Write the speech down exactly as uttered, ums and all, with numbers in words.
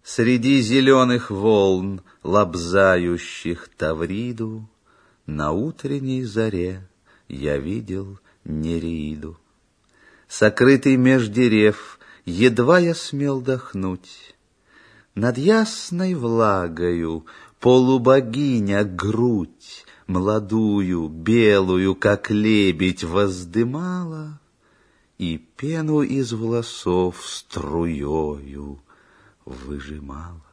Среди зеленых волн, лобзающих Тавриду, на утренней заре я видел Нереиду. Сокрытый меж дерев, едва я смел дохнуть. Над ясной влагою полубогиня грудь молодую, белую, как лебедь, воздымала, и пену из волосов струёю выжимала.